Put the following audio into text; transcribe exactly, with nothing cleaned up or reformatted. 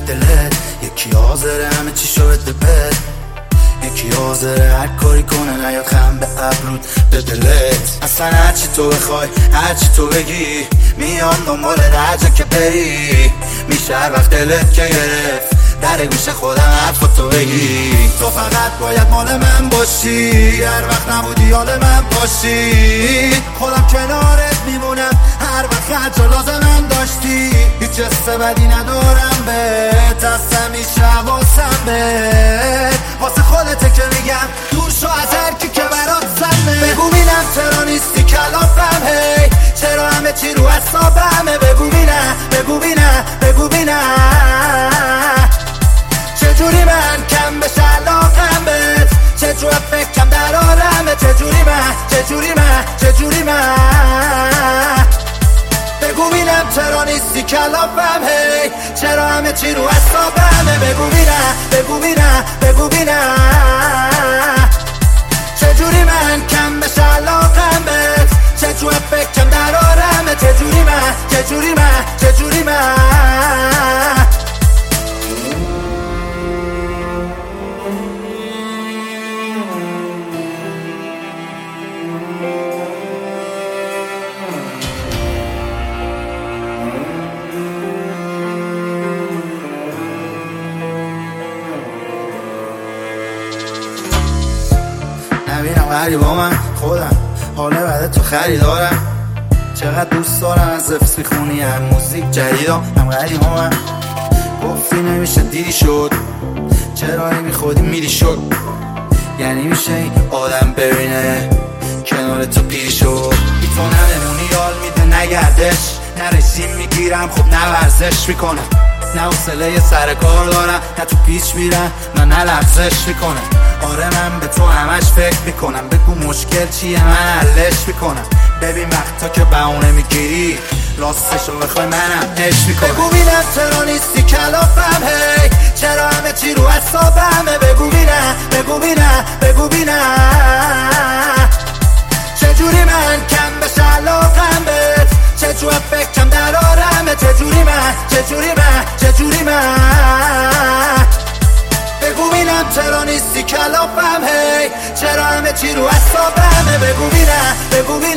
دلت، یکی حاضره همه چی شو بده بد، یکی حاضره هر کاری کنه نیاد خم به ابرود به دلت. اصلا هرچی تو بخوای هرچی تو بگی میام دنبال هر جا که بری، میشه هر وقت دلت که گرفت در گوش خودم حرفاتو بگی. تو فقط باید مال من باشی، هر وقت نبودی حال من باشی، خودم کنارت میمونم هر وقت هرچه لازمم داشتی. هیچ حس بدی ندارم بهت، از همیشه حواسم بهت، واسه خودته که میگم دور شو از هر کی که برات سمه. بگو بینم چرا نیستی کلافم، هی چرا همه چی رو حسابمه. بگو بینم بگو بینم بگو بینم چجوری من کم بشه علاقم بهت، چجور فکرم در آرمه. چجوری من چجوری من چجوری من بگو بینم چرا نیستی کلافم، هی چرا همه چی رو حسابمه. بگو بینم بگو بینم بگو بینم چجوری من کم بشه علاقم بهت، چجور فکرم در آرمه. چجوری من چجوری من چجوری من نبینم غریب با من خودم، حاله بعد تو خریدارم. چقدر دوست دارم از حفظ میخونی هم موزیک جدیدم هم غریب با من. گفتی نمیشه دیدی شد، چرا هی میخودی میری شد، یعنی میشه این آدم ببینه کنار تو پیری شد. بی تو نمونی یال میده نگردش، نه رژیم میگیرم خب نه ورزش میکنم، نه حوصله سر کار دارم، نه تو پیچ میرم نه نه لغزش میکنم. آره من به تو همش فکر میکنم، بگو مشکل چیه من حلش میکنم. ببین وقتا که بهونه میگیری راستشو بخوای منم عشق میکنم. بگو بینم چرا نیستی کلافم، هی چرا همه چی رو حسابمه. بگو بینم بگو بینم بگو بینم چجوری من کم بشه علاقم بهت، چجور فکرم در آرمه. چجوری من چجوری من چجوری من بگو بینم چرا نیستی کلافم، هی چرا همه چی رو حسابمه. بگو بینم بگو بینم